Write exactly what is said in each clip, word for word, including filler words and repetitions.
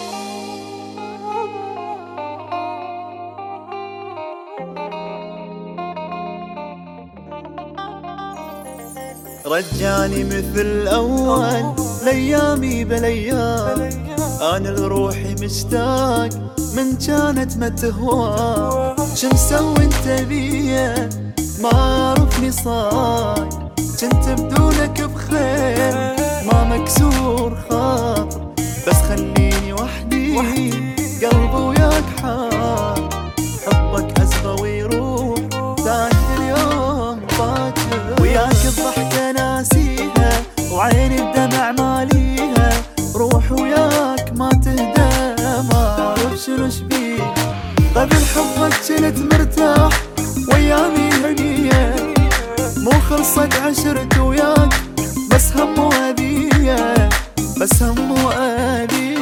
رجعني مثل أول لأيامي بليام، أنا لروحي مشتاق من كانت ما تهوى. شو مسوي انت بيا ما عرفني صاي، كنت بدونك بخير ما مكسور خاطر، بس خليني وحدي قلبي وياك حار. حبك أسبى ويروح ذاك اليوم باكر، وياك الضحكة ناسيها وعيني بدمع ماليها. روح وياك ما تهدى ما أعرف شنو شبيه، قبل حبك كنت مرتاح وأيامي هنية، مو خلصت عشرت وياك بس هم وأذية، بس هم وأذية.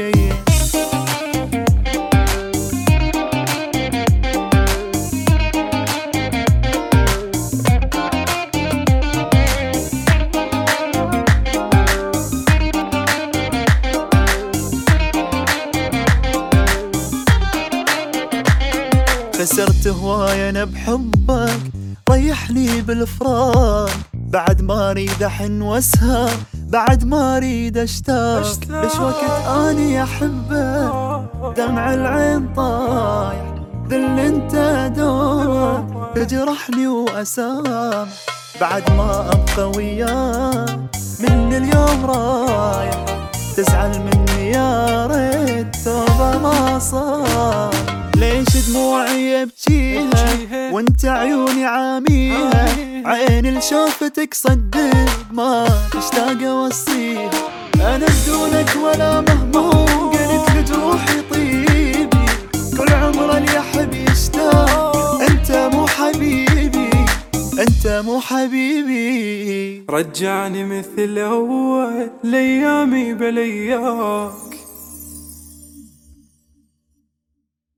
خسرت هواي أنا بحبك، ريحني بالفراق، بعد ما أريد أحن وأسهر، بعد ما أريد أشتاق. ليش وقت أني أحبك دمع العين طايح، ذل أنت دور تجرحني وأسام. بعد ما أبقى وياك من اليوم رايح، تزعل مني يا ريت توبة ما صار. ليش دموعي ابكيها وانت عيوني عاميها، عيني لشوفتك صدق ما تشتاق اوصيها. انا بدونك ولا مهموم، قلت لجروحي طيبي كل عمر اللي يحب يشتاق. انت مو حبيبي انت مو حبيبي. رجعني مثل اول لأيامي بلياك،